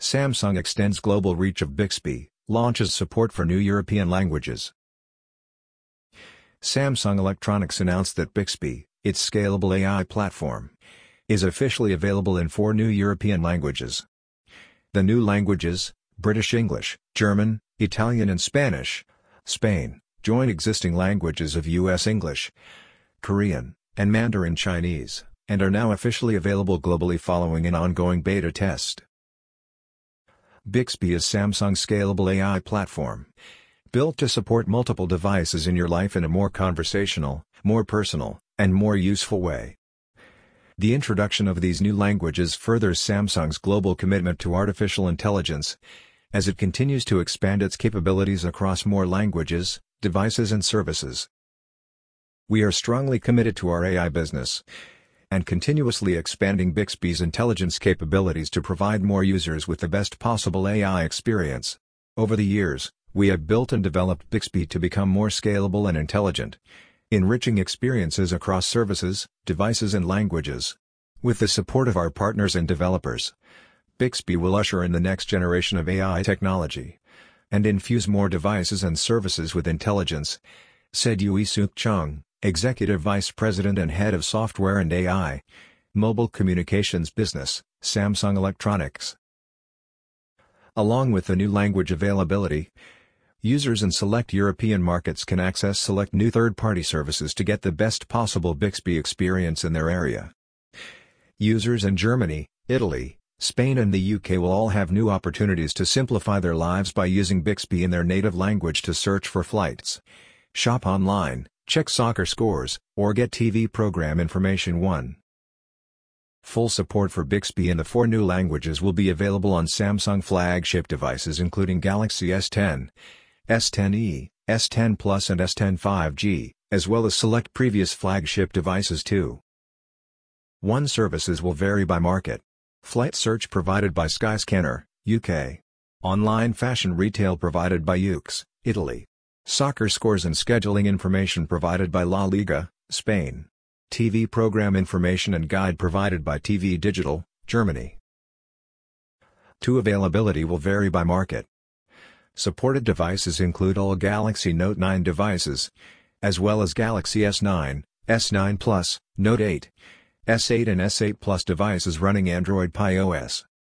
Samsung extends global reach of Bixby, launches support for new European languages. Samsung Electronics announced that Bixby, its scalable AI platform, is officially available in 4 new European languages. The new languages, British English, German, Italian and Spanish, Spain, join existing languages of US English, Korean, and Mandarin Chinese, and are now officially available globally following an ongoing beta test. Bixby is Samsung's scalable AI platform, built to support multiple devices in your life in a more conversational, more personal, and more useful way. The introduction of these new languages furthers Samsung's global commitment to artificial intelligence, as it continues to expand its capabilities across more languages, devices and services. We are strongly committed to our AI business, and continuously expanding Bixby's intelligence capabilities to provide more users with the best possible AI experience. Over the years, we have built and developed Bixby to become more scalable and intelligent, enriching experiences across services, devices and languages. With the support of our partners and developers, Bixby will usher in the next generation of AI technology, and infuse more devices and services with intelligence, said Yui-Suk Chung, Executive Vice President and Head of Software and AI, Mobile Communications Business, Samsung Electronics. Along with the new language availability, users in select European markets can access select new third-party services to get the best possible Bixby experience in their area. Users in Germany, Italy, Spain and the UK will all have new opportunities to simplify their lives by using Bixby in their native language to search for flights, shop online, check soccer scores, or get TV program information. Full support for Bixby in the 4 new languages will be available on Samsung flagship devices including Galaxy S10, S10e, S10 Plus and S10 5G, as well as select previous flagship devices too. Services will vary by market. Flight search provided by Skyscanner, UK. Online fashion retail provided by YOOX, Italy. Soccer scores and scheduling information provided by La Liga, Spain. TV program information and guide provided by TV Digital, Germany. Availability will vary by market. Supported devices include all Galaxy Note 9 devices, as well as Galaxy S9, S9 Plus, Note 8, S8 and S8 Plus devices running Android Pie OS.